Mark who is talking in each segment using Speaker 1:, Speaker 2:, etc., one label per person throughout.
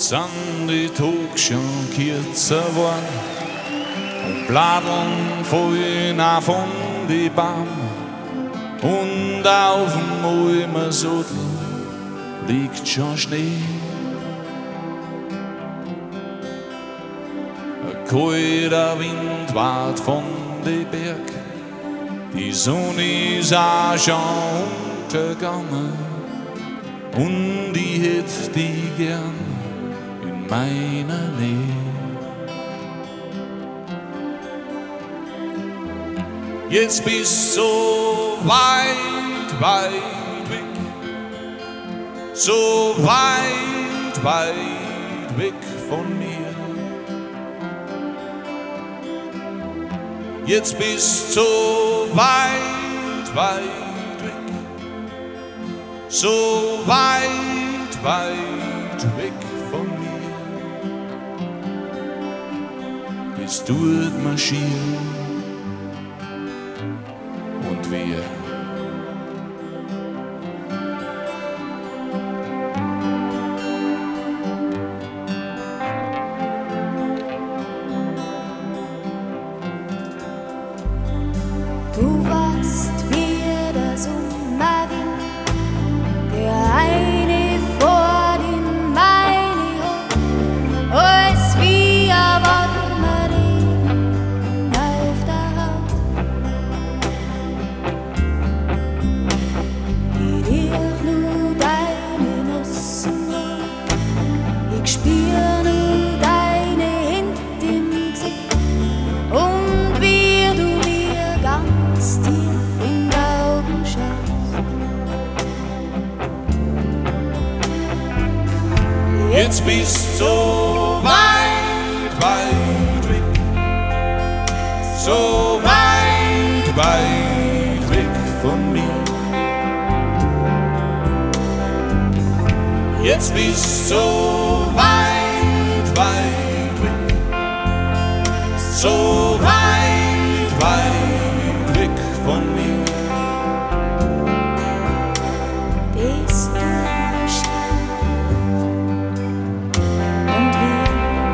Speaker 1: sind die Tag schon kürzer worden und Bladeln fallen auch von die Baum und auf dem Ulmer Sattel liegt schon Schnee. Ein kalter Wind wart von den Berg, die Sonne ist auch schon untergegangen und ich hätt die gern in meiner Nähe. Jetzt bist so weit, weit weg, so weit, weit weg von mir. Jetzt bist so weit, weit weg, so weit, weit weg von mir. Bist du marschieren und wir.
Speaker 2: Du warst wie der Sommerwind, der eine vor den meine Hand, als wie ein warmer Regen auf der Haut. Ich riech nur deine nassen Haare, ich spür nur deine Hände im Gesicht und wie du mir ganz tief in die Augen schaust.
Speaker 1: Jetzt bist so weit, weit weg, so weit, weit weg von mir. Jetzt bist so weit, weit weg, so weit, weit weg von mir.
Speaker 2: Bist du marschiert und wir.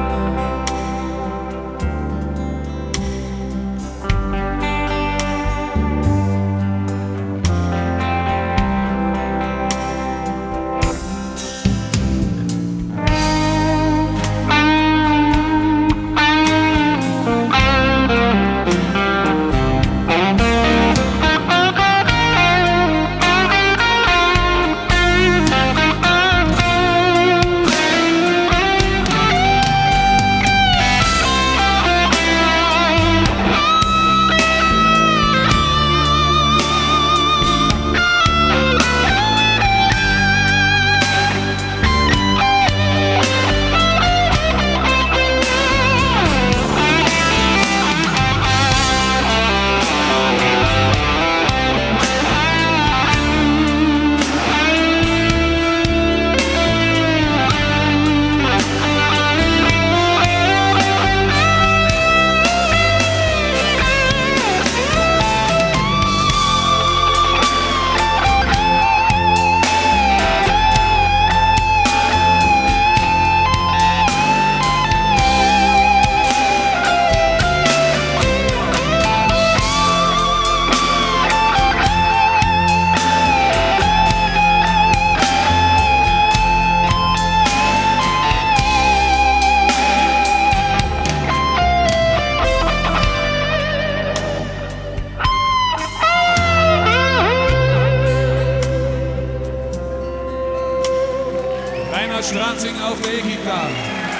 Speaker 1: Rainer Stranzing auf der E-Gitarre.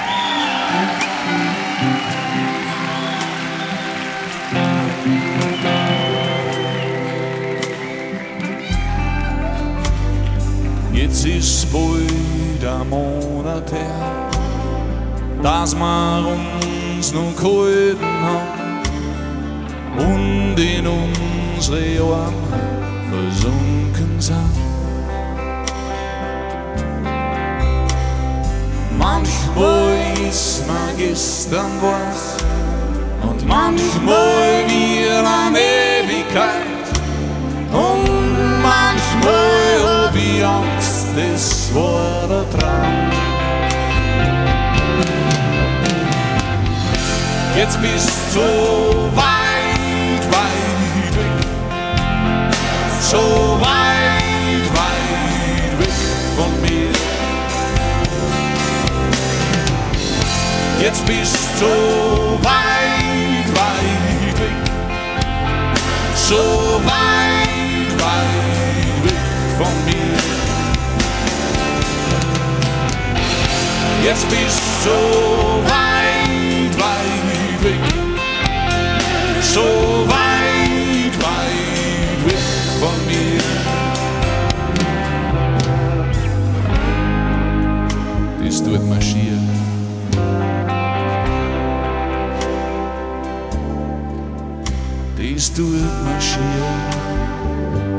Speaker 1: Jetzt ist bald ein Monat her, dass wir uns noch gehalten haben und in unsere Arme versunken sind. Manchmal ist man gestern was und manchmal wieder eine Ewigkeit und manchmal hab ich Angst, das war der Traum. Jetzt bist du so weit, weit weg. So weit, weit weg von mir. Jetzt bist du so weit, weit weg. So weit, weit weg von mir. Jetzt bist du so weit, weit weg. So weit, weit weg von mir. Das tut marschieren. Das tut marschieren.